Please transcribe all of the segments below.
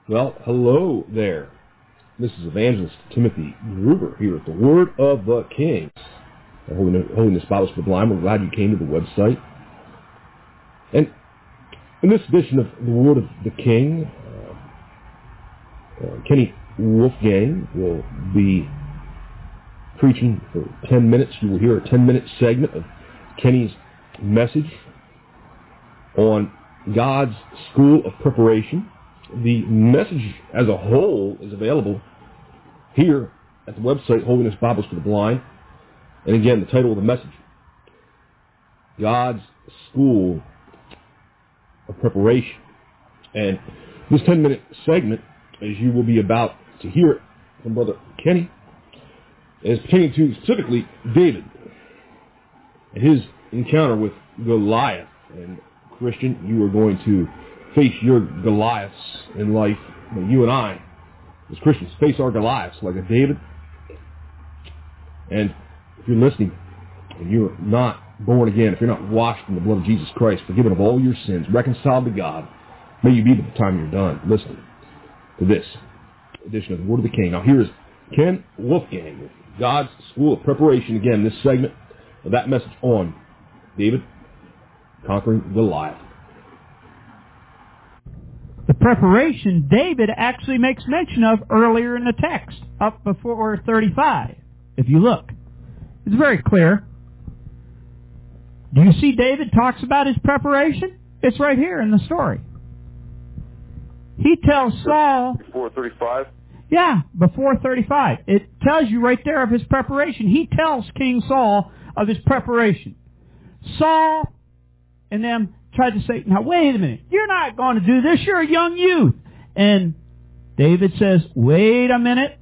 Well, hello there. This is Evangelist Timothy Gruber here at the Word of the King. Holiness Bibles for the Blind. We're glad you came to the website. And in this edition of the Word of the King, Kenny Wolfgang will be preaching for 10 minutes. You will hear a 10-minute segment of Kenny's message on God's School of Preparation. The message as a whole is available here at the website, Holiness Bibles for the Blind. And again, the title of the message, God's School of Preparation. And this 10-minute segment, as you will be about to hear it from Brother Kenny, is pertaining to specifically David and his encounter with Goliath. And Christian, you are going to face your Goliaths in life. You and I, as Christians, face our Goliaths like a David. And if you're listening and you're not born again, if you're not washed in the blood of Jesus Christ, forgiven of all your sins, reconciled to God, may you be by the time you're done listening to this edition of the Word of the King. Now here is Ken Wolfgang with God's School of Preparation. Again, this segment of that message on David conquering Goliath. The preparation David actually makes mention of earlier in the text, up before 35, if you look. It's very clear. Do you see David talks about his preparation? It's right here in the story. He tells Saul... Before 35? Yeah, before 35. It tells you right there of his preparation. He tells King Saul of his preparation. Saul and them tried to say, now wait a minute, you're not going to do this, you're a young youth. And David says, wait a minute.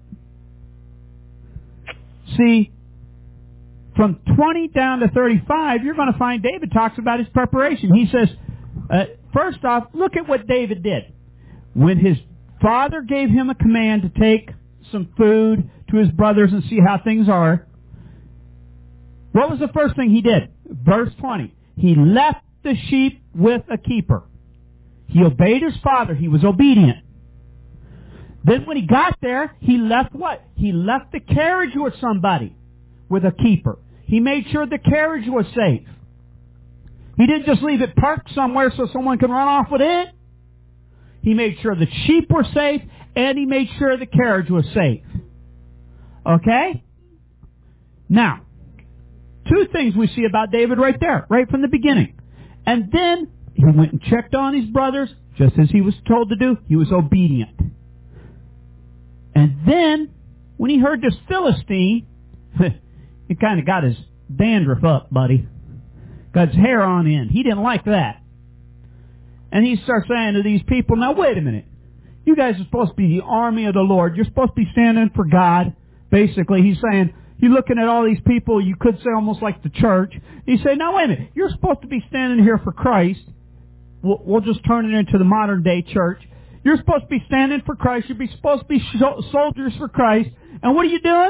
See, from 20 down to 35, you're going to find David talks about his preparation. He says, first off, look at what David did. When his father gave him a command to take some food to his brothers and see how things are, what was the first thing he did? Verse 20. He left the sheep with a keeper. He obeyed his father. He was obedient. Then when he got there, he left what? He left the carriage with somebody, with a keeper. He made sure the carriage was safe. He didn't just leave it parked somewhere so someone could run off with it. He made sure the sheep were safe, and he made sure the carriage was safe. Okay? Now, two things we see about David right there, right from the beginning. And then he went and checked on his brothers, just as he was told to do. He was obedient. And then, when he heard this Philistine, he kind of got his dandruff up, buddy. Got his hair on end. He didn't like that. And he starts saying to these people, now wait a minute. You guys are supposed to be the army of the Lord. You're supposed to be standing for God. Basically, he's saying, you're looking at all these people, you could say almost like the church. He said, now wait a minute. You're supposed to be standing here for Christ. We'll just turn it into the modern day church. You're supposed to be standing for Christ. You're supposed to be soldiers for Christ. And what are you doing?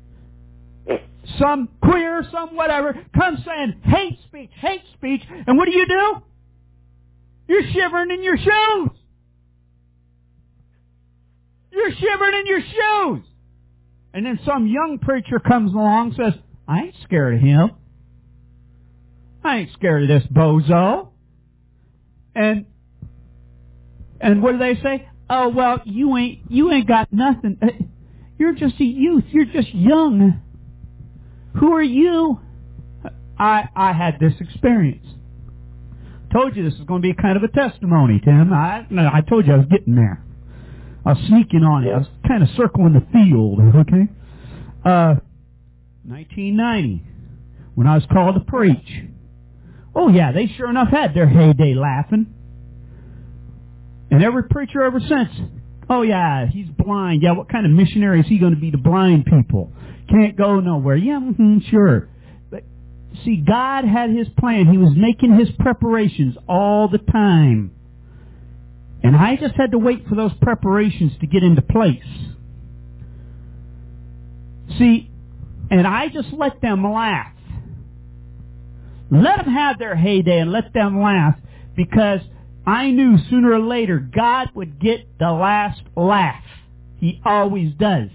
Some queer, some whatever, comes saying, hate speech. And what do? You're shivering in your shoes. You're shivering in your shoes. And then some young preacher comes along and says, I ain't scared of him. I ain't scared of this bozo. And what do they say? Oh, well, you ain't got nothing. You're just a youth. You're just young. Who are you? I had this experience. Told you this was going to be kind of a testimony, Tim. I told you I was getting there. I was sneaking on it. I was kind of circling the field, okay? 1990, when I was called to preach. Oh, yeah, they sure enough had their heyday laughing. And every preacher ever since, oh, yeah, he's blind. Yeah, what kind of missionary is he going to be to blind people? Can't go nowhere. Yeah, sure. But see, God had His plan. He was making His preparations all the time. And I just had to wait for those preparations to get into place. See, and I just let them laugh. Let them have their heyday and let them laugh, because I knew sooner or later God would get the last laugh. He always does.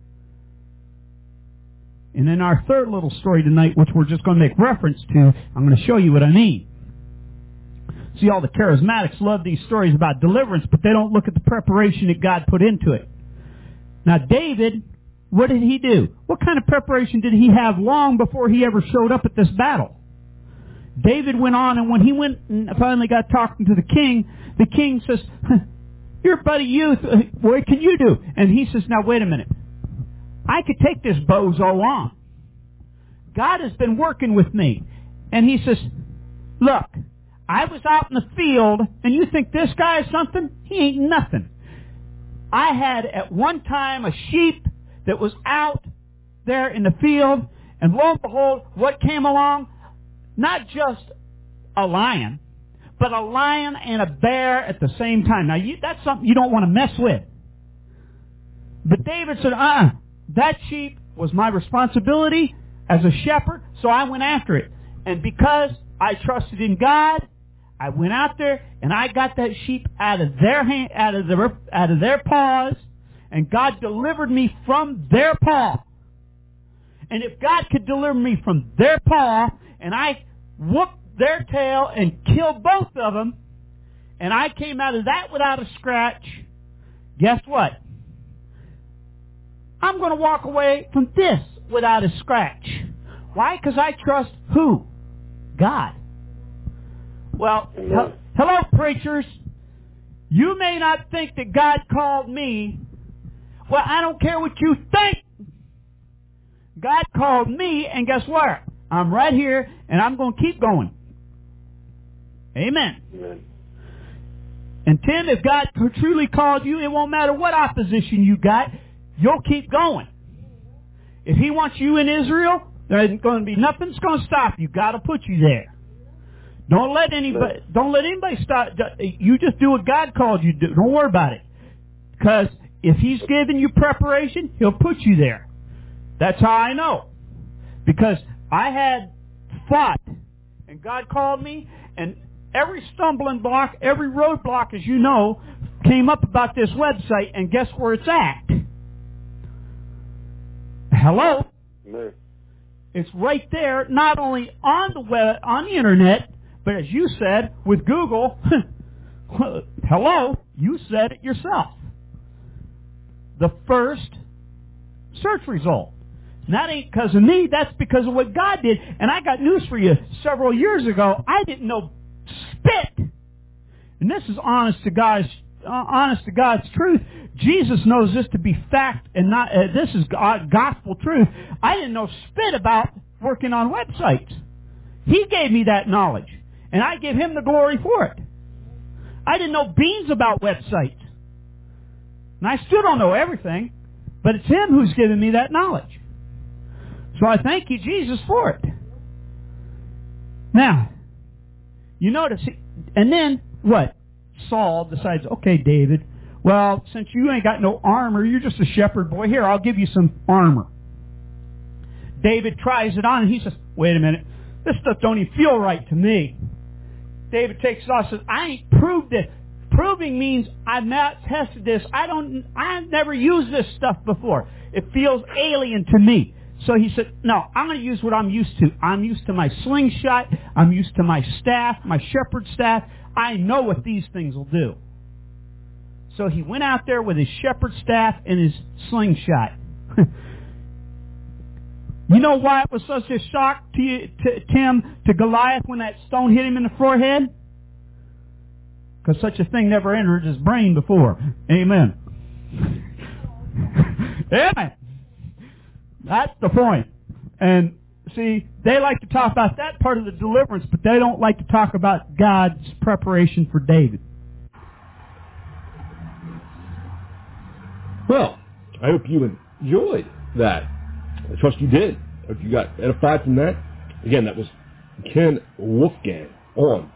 And in our third little story tonight, which we're just going to make reference to, I'm going to show you what I mean. See, all the charismatics love these stories about deliverance, but they don't look at the preparation that God put into it. Now, David, what did he do? What kind of preparation did he have long before he ever showed up at this battle? David went on, and when he went and finally got talking to the king says, "You're a buddy youth. What can you do?" And he says, "Now, wait a minute. I could take this bozo on. God has been working with me." And he says, "Look, I was out in the field, and you think this guy is something? He ain't nothing. I had at one time a sheep that was out there in the field, and lo and behold, what came along? Not just a lion, but a lion and a bear at the same time. Now, that's something you don't want to mess with." But David said, that sheep was my responsibility as a shepherd, so I went after it. And because I trusted in God, I went out there and I got that sheep out of their hand, out of their paws, and God delivered me from their paw. And if God could deliver me from their paw, and I whooped their tail and killed both of them, and I came out of that without a scratch, guess what? I'm going to walk away from this without a scratch. Why? Because I trust who? God. Well, hello, preachers. You may not think that God called me. Well, I don't care what you think. God called me, and guess what? I'm right here, and I'm going to keep going. Amen. Amen. And Tim, if God truly called you, it won't matter what opposition you got. You'll keep going. If He wants you in Israel, there isn't going to be nothing that's going to stop you. God will put you there. Don't let anybody stop. You just do what God called you to do. Don't worry about it. Because if He's given you preparation, He'll put you there. That's how I know. Because I had fought, and God called me, and every stumbling block, every roadblock, as you know, came up about this website, and guess where it's at? Hello? Amen. It's right there, not only on the web, on the internet, but as you said, with Google, hello, you said it yourself. The first search result. And that ain't because of me, that's because of what God did. And I got news for you. Several years ago, I didn't know spit. And this is honest to God's truth. Jesus knows this to be fact and not, this is gospel truth. I didn't know spit about working on websites. He gave me that knowledge. And I give Him the glory for it. I didn't know beans about websites. And I still don't know everything. But it's Him who's given me that knowledge. So I thank you, Jesus, for it. Now, you notice, and then what? Saul decides, okay, David, well, since you ain't got no armor, you're just a shepherd boy. Here, I'll give you some armor. David tries it on, and he says, wait a minute, this stuff don't even feel right to me. David takes it off and says, I ain't proved it. Proving means I've not tested this. I've never used this stuff before. It feels alien to me. So he said, no, I'm going to use what I'm used to. I'm used to my slingshot. I'm used to my staff, my shepherd staff. I know what these things will do. So he went out there with his shepherd staff and his slingshot. You know why it was such a shock to Goliath when that stone hit him in the forehead? Because such a thing never entered his brain before. Amen. Amen. That's the point. And see, they like to talk about that part of the deliverance, but they don't like to talk about God's preparation for David. Well, I hope you enjoyed that. I trust you did. I hope you got edified from that. Again, that was Ken Wolfgang on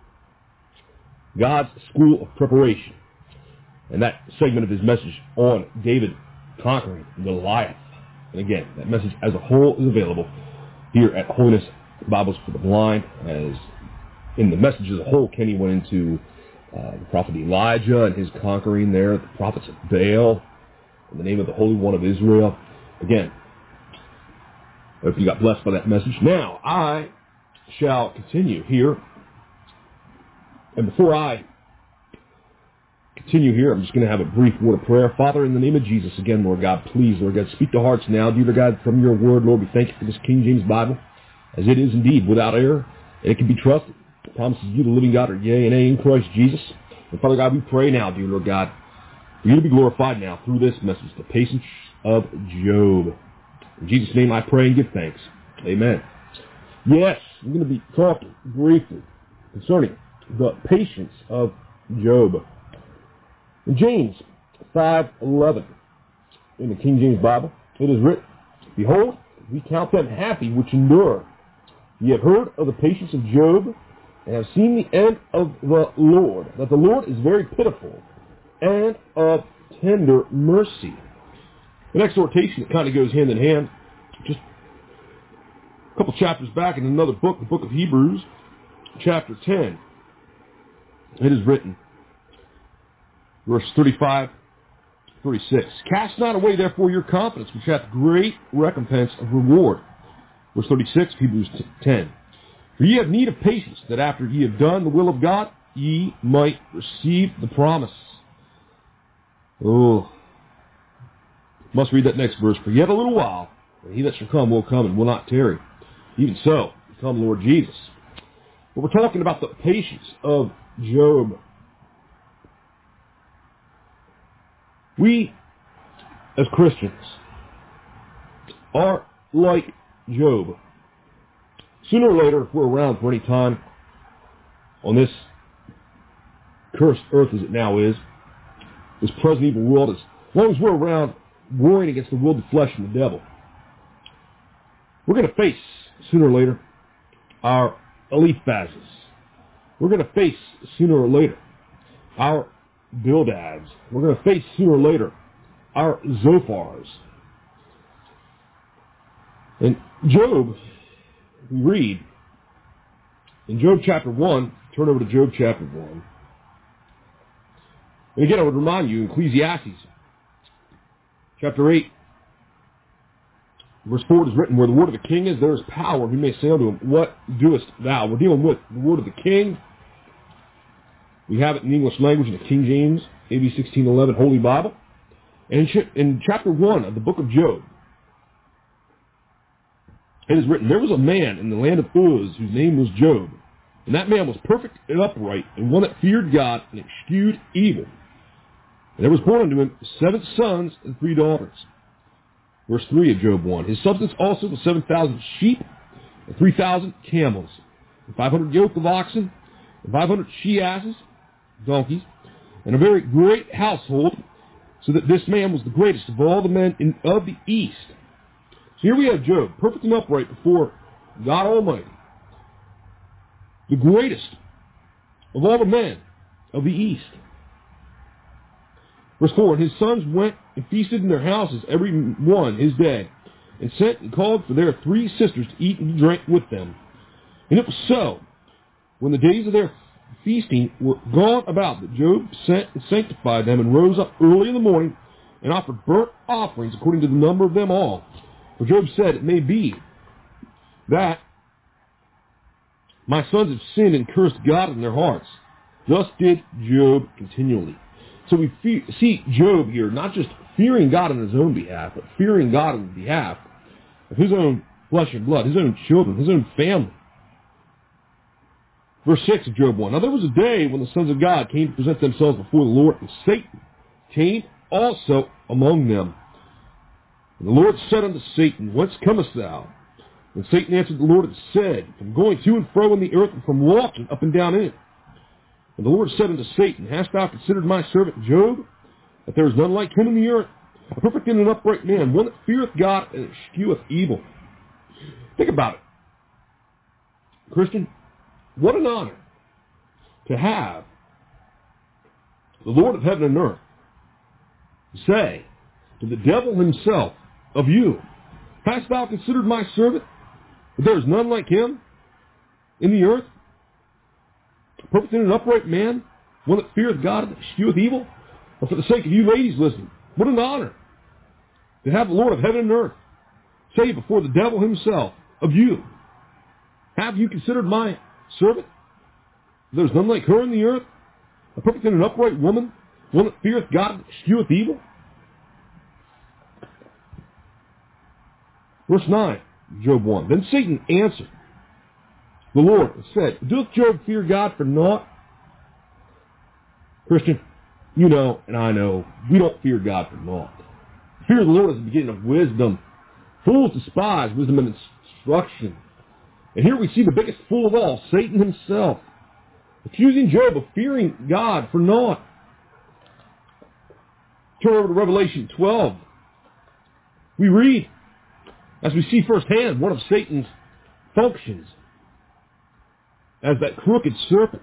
God's School of Preparation. And that segment of his message on David conquering Goliath. And again, that message as a whole is available here at Holiness Bibles for the Blind. As in the message as a whole, Kenny went into the prophet Elijah and his conquering there, the prophets of Baal, in the name of the Holy One of Israel. Again, I hope you got blessed by that message. Now, I shall continue here. And before I continue here, I'm just going to have a brief word of prayer. Father, in the name of Jesus, again, Lord God, please, Lord God, speak to hearts now. Dear God, from your word, Lord, we thank you for this King James Bible, as it is indeed without error, and it can be trusted. It promises you, the living God, are yea and amen in Christ Jesus. And Father God, we pray now, dear Lord God, for you to be glorified now through this message, the patience of Job. In Jesus' name I pray and give thanks. Amen. Yes, I'm going to be talking briefly concerning the patience of Job. In James 5:11, in the King James Bible, it is written, Behold, we count them happy which endure. Ye have heard of the patience of Job, and have seen the end of the Lord, that the Lord is very pitiful, and of tender mercy. An exhortation that kind of goes hand in hand. Just a couple chapters back in another book, the book of Hebrews, chapter 10. It is written, verse 35, 36. Cast not away, therefore, your confidence, which hath great recompense of reward. Verse 36, Hebrews 10. For ye have need of patience, that after ye have done the will of God, ye might receive the promise. Oh, must read that next verse. For yet a little while, and he that shall come will come and will not tarry. Even so, come Lord Jesus. But we're talking about the patience of Job. We, as Christians, are like Job. Sooner or later, if we're around for any time on this cursed earth as it now is, this present evil world, as long as we're around warring against the will of the flesh and the devil, we're going to face, sooner or later, our Eliphazes. We're going to face, sooner or later, our Bildads. We're going to face, sooner or later, our Zophars. And Job, we read, in Job chapter 1, turn over to Job chapter 1. And again, I would remind you, Ecclesiastes chapter 8, verse 4 is written, Where the word of the king is, there is power. We may say unto him, What doest thou? We're dealing with the word of the king. We have it in the English language in the King James, AB 1611 Holy Bible. And in chapter 1 of the book of Job, it is written, There was a man in the land of Uz whose name was Job. And that man was perfect and upright, and one that feared God and eschewed evil. And there was born unto him 7 sons and 3 daughters. Verse 3 of Job 1. His substance also was 7,000 sheep, and 3,000 camels, and 500 yoke of oxen, and 500 she-asses, donkeys, and a very great household, so that this man was the greatest of all the men of the East. So here we have Job, perfect and upright before God Almighty, the greatest of all the men of the East. Verse 4, And his sons went and feasted in their houses, every one his day, and sent and called for their 3 sisters to eat and drink with them. And it was so, when the days of their feasting were gone about, that Job sent and sanctified them, and rose up early in the morning, and offered burnt offerings according to the number of them all. For Job said, It may be that my sons have sinned and cursed God in their hearts. Thus did Job continually. So we see Job here not just fearing God on his own behalf, but fearing God on behalf of his own flesh and blood, his own children, his own family. Verse 6 of Job 1. Now there was a day when the sons of God came to present themselves before the Lord, and Satan came also among them. And the Lord said unto Satan, Whence comest thou? And Satan answered the Lord and said, From going to and fro in the earth, and from walking up and down in it. And the Lord said unto Satan, Hast thou considered my servant Job, that there is none like him in the earth, a perfect and an upright man, one that feareth God and escheweth evil? Think about it. Christian, what an honor to have the Lord of heaven and earth say to the devil himself of you, Hast thou considered my servant, that there is none like him in the earth, a perfect and an upright man, one that feareth God and escheweth evil? Or for the sake of you ladies listening, what an honor to have the Lord of heaven and earth say before the devil himself of you, have you considered my servant? There is none like her in the earth, a perfect and an upright woman, one that feareth God and escheweth evil. Verse 9, Job 1. Then Satan answered the Lord and said, doth Job fear God for naught? Christian, you know and I know we don't fear God for naught. Fear of the Lord is the beginning of wisdom. Fools despise wisdom and instruction. And here we see the biggest fool of all, Satan himself, accusing Job of fearing God for naught. Turn over to Revelation 12. We read, as we see firsthand, one of Satan's functions as that crooked serpent,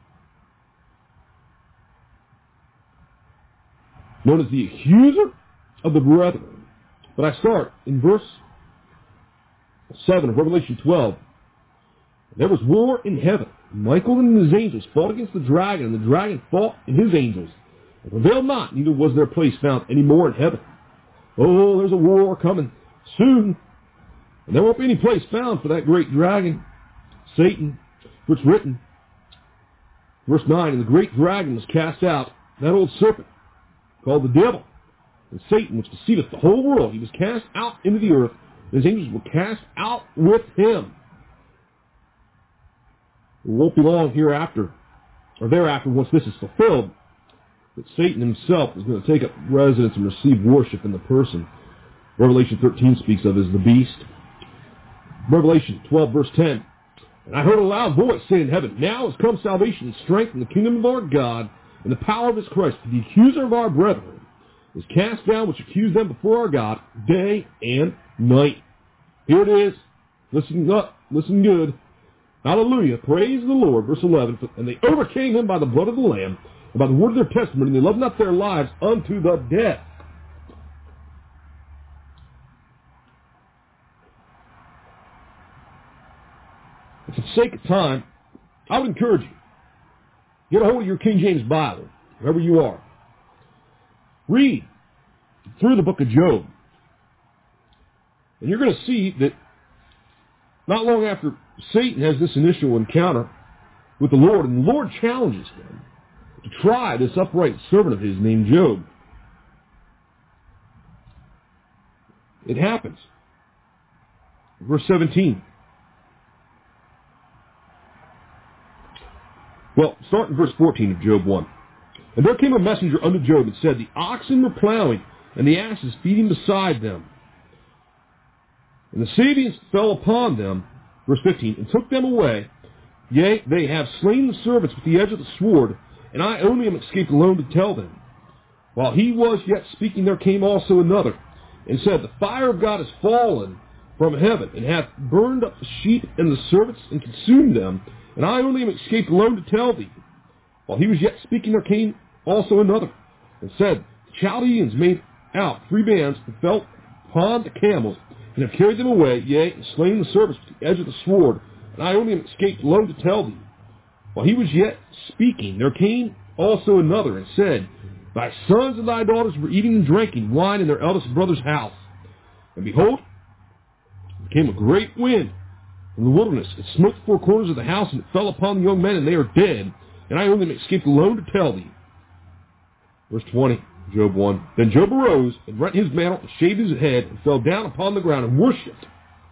known as the accuser of the brethren. But I start in verse 7 of Revelation 12. There was war in heaven. Michael and his angels fought against the dragon, and the dragon fought and his angels, and prevailed not, neither was their place found any more in heaven. Oh, there's a war coming soon, and there won't be any place found for that great dragon, Satan. For it's written, verse 9, and the great dragon was cast out, that old serpent, called the devil, and Satan, which deceiveth the whole world. He was cast out into the earth, and his angels were cast out with him. It won't be long hereafter, or thereafter, once this is fulfilled, that Satan himself is going to take up residence and receive worship in the person Revelation 13 speaks of as the beast. Revelation 12, verse 10. And I heard a loud voice saying in heaven, now has come salvation and strength in the kingdom of our God and the power of his Christ. For the accuser of our brethren is cast down, which accused them before our God day and night. Here it is. Listen up. Listen good. Hallelujah. Praise the Lord. Verse 11. And they overcame him by the blood of the Lamb and by the word of their testimony, and they loved not their lives unto the death. For the sake of time, I would encourage you, get a hold of your King James Bible, wherever you are. Read through the book of Job. And you're going to see that not long after Satan has this initial encounter with the Lord, and the Lord challenges him to try this upright servant of his named Job. It happens. Verse 17. Well, start in verse 14 of Job 1. And there came a messenger unto Job and said, the oxen were plowing, and the asses feeding beside them. And the Sabeans fell upon them, verse 15, and took them away. Yea, they have slain the servants with the edge of the sword, and I only am escaped alone to tell them. While he was yet speaking, there came also another, and said, the fire of God is fallen from heaven, and hath burned up the sheep and the servants, and consumed them, and I only am escaped alone to tell thee. While he was yet speaking, there came also another, and said, the Chaldeans made out 3 bands, and fell upon the camels, and have carried them away, yea, and slain the servants with the edge of the sword, and I only am escaped alone to tell thee. While he was yet speaking, there came also another, and said, thy sons and thy daughters were eating and drinking wine in their eldest brother's house. And behold, there came a great wind from the wilderness. It smote the 4 corners of the house, and it fell upon the young men, and they are dead. And I only am escaped alone to tell thee. Verse 20, Job 1. Then Job arose, and rent his mantle, and shaved his head, and fell down upon the ground, and worshipped.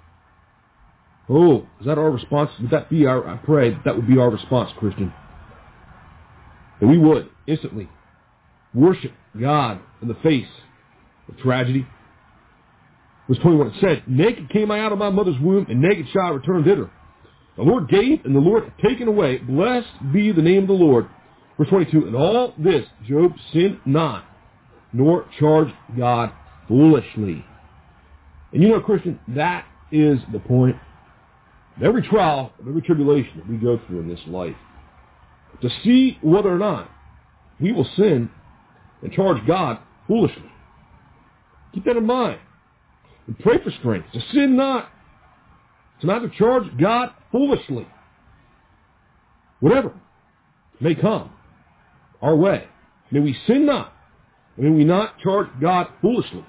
Oh, is that our response? Would that be our, I pray that would be our response, Christian. That we would instantly worship God in the face of tragedy. Verse 21, it said, naked came I out of my mother's womb, and naked shall I return thither. The Lord gave, and the Lord hath taken away. Blessed be the name of the Lord. Verse 22, in all this Job sinned not, nor charged God foolishly. And you know, Christian, that is the point of every trial, of every tribulation that we go through in this life. To see whether or not we will sin and charge God foolishly. Keep that in mind. And pray for strength to sin not, to neither charge God foolishly. Whatever may come our way. May we sin not. May we not charge God foolishly.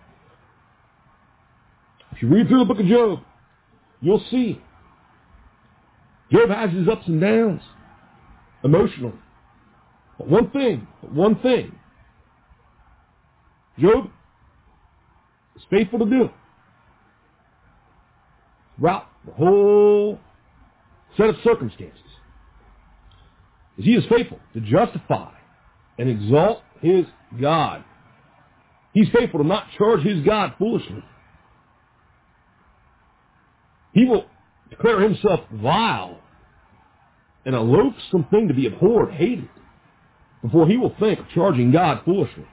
If you read through the book of Job, you'll see Job has his ups and downs emotionally. But one thing, Job is faithful to do throughout the whole set of circumstances. Is he is faithful to justify and exalt his God. He's faithful to not charge his God foolishly. He will declare himself vile and a loathsome thing to be abhorred, hated, before he will think of charging God foolishly.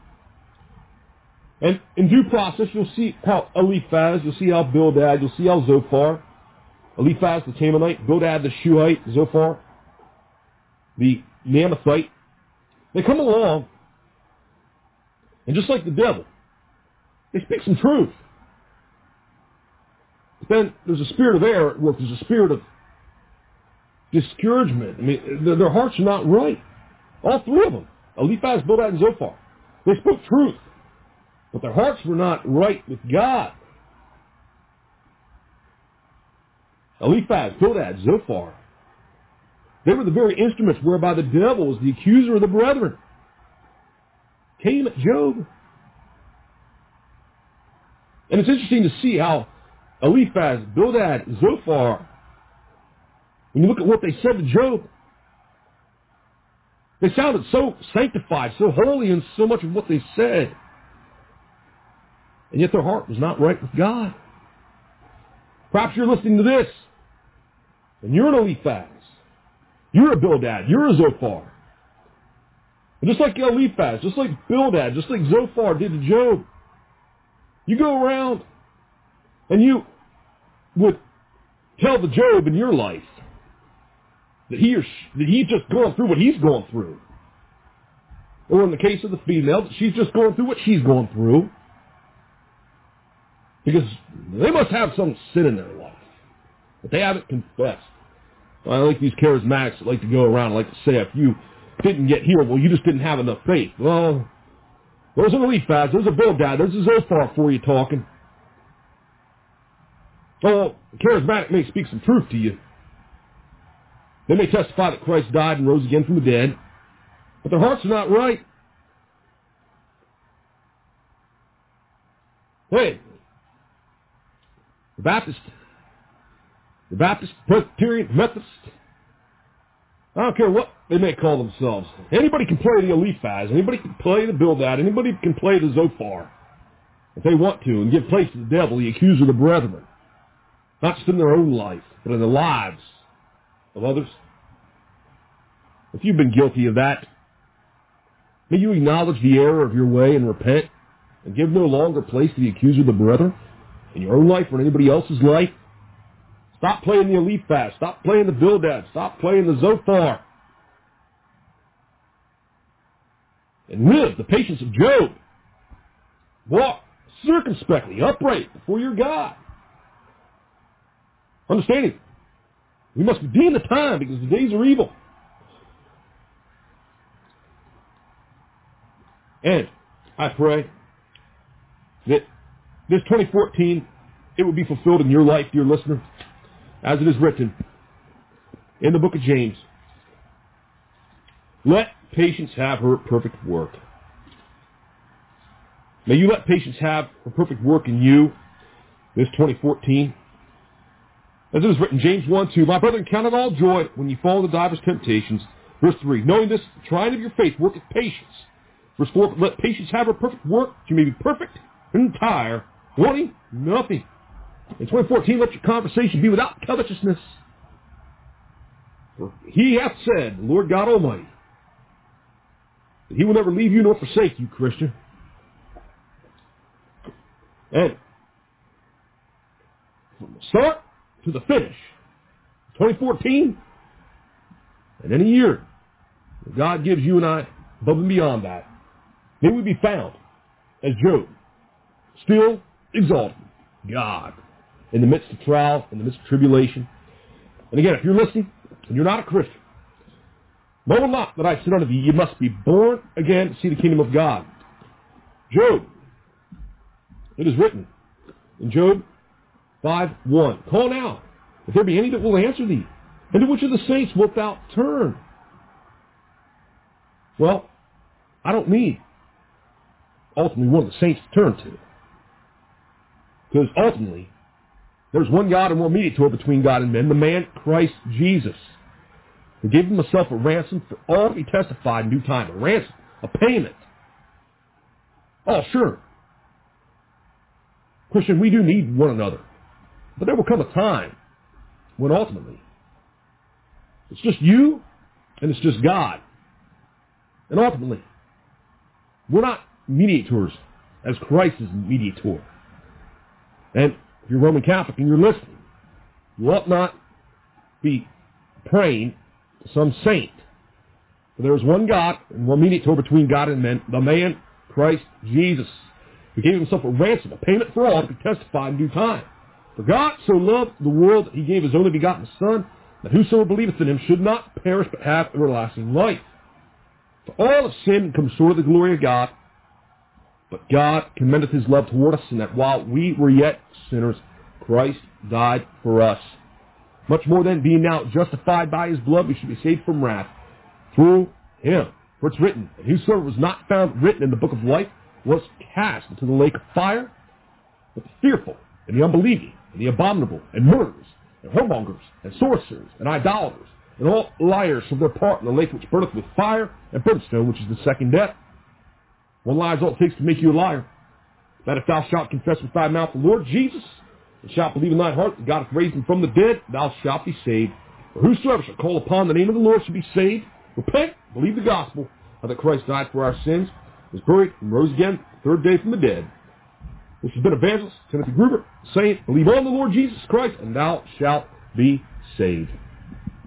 And in due process, you'll see how Eliphaz, you'll see how Bildad, you'll see how Zophar, Eliphaz the Temanite, Bildad the Shuhite, Zophar the Naamathite, they come along, and just like the devil, they speak some truth. But then there's a spirit of error at work. There's a spirit of discouragement. I mean, their hearts are not right. All three of them, Eliphaz, Bildad, and Zophar, they spoke truth, but their hearts were not right with God. Eliphaz, Bildad, Zophar, they were the very instruments whereby the devil was the accuser of the brethren. Came at Job. And it's interesting to see how Eliphaz, Bildad, Zophar, when you look at what they said to Job, they sounded so sanctified, so holy in so much of what they said. And yet their heart was not right with God. Perhaps you're listening to this, and you're an Eliphaz. You're a Bildad. You're a Zophar. And just like Eliphaz, just like Bildad, just like Zophar did to Job, you go around and you would tell the Job in your life that he's just going through what he's going through. Or in the case of the female, that she's just going through what she's going through. Because they must have some sin in their life that they haven't confessed. I like these charismatics that like to go around and like to say, if you didn't get healed, well, you just didn't have enough faith. Well, there's an Eliphaz, there's a Bildad, there's a Zophar for you talking. Oh, the charismatic may speak some truth to you. They may testify that Christ died and rose again from the dead, but their hearts are not right. Hey, the Baptist, Presbyterian, Methodist, I don't care what they may call themselves. Anybody can play the Eliphaz. Anybody can play the Bildad. Anybody can play the Zophar if they want to and give place to the devil, the accuser of the brethren. Not just in their own life, but in the lives of others. If you've been guilty of that, may you acknowledge the error of your way and repent and give no longer place to the accuser of the brethren in your own life or in anybody else's life. Stop playing the Eliphaz. Stop playing the Bildad. Stop playing the Zophar. And live the patience of Job. Walk circumspectly, upright before your God. Understanding, we must redeem the time because the days are evil. And I pray that this 2014, it will be fulfilled in your life, dear listener, as it is written in the book of James. Let patience have her perfect work. May you let patience have her perfect work in you this 2014. As it is written, James 1:2, my brethren, count it all joy when you fall into divers temptations. Verse 3, knowing this, the trying of your faith worketh patience. Verse 4, let patience have her perfect work, that you may be perfect and entire, wanting nothing. In 2014, let your conversation be without covetousness. For he hath said, the Lord God Almighty, that he will never leave you nor forsake you, Christian. And from the start to the finish, 2014, and any year, God gives you and I above and beyond that, may we be found as Job, still exalting God in the midst of trial, in the midst of tribulation. And again, if you're listening and you're not a Christian, Marvel not that I said unto thee, ye must be born again to see the kingdom of God. Job. It is written in Job 5:1. Call now, if there be any that will answer thee. And to which of the saints wilt thou turn? Well, I don't need ultimately one of the saints to turn to. Because ultimately, there's one God and one mediator between God and men, the man Christ Jesus, who gave himself a ransom for all to be testified in due time. A ransom, a payment. Oh, sure. Christian, we do need one another. But there will come a time when ultimately it's just you and it's just God. And ultimately, we're not mediators as Christ is mediator. And if you're Roman Catholic and you're listening, you ought not be praying to some saint. For there is one God and one mediator between God and men, the man Christ Jesus, who gave himself a ransom, a payment for all, to be testified in due time. For God so loved the world that he gave his only begotten Son, that whosoever believeth in him should not perish but have everlasting life. For all have sinned and come short of the glory of God, but God commendeth his love toward us, in that while we were yet sinners, Christ died for us. Much more then, being now justified by his blood, we should be saved from wrath through him. For it's written, and whosoever was not found written in the book of life was cast into the lake of fire. But the fearful, and the unbelieving, and the abominable, and murderers, and whoremongers, and sorcerers, and idolaters, and all liars shall their part in the lake which burneth with fire and brimstone, which is the second death. One lie is all it takes to make you a liar. That if thou shalt confess with thy mouth the Lord Jesus, and shalt believe in thine heart that God hath raised him from the dead, thou shalt be saved. For whosoever shall call upon the name of the Lord shall be saved. Repent, believe the gospel, how that Christ died for our sins, was buried, and rose again the third day from the dead. This has been Evangelist Timothy Gruber saying, believe on the Lord Jesus Christ, and thou shalt be saved.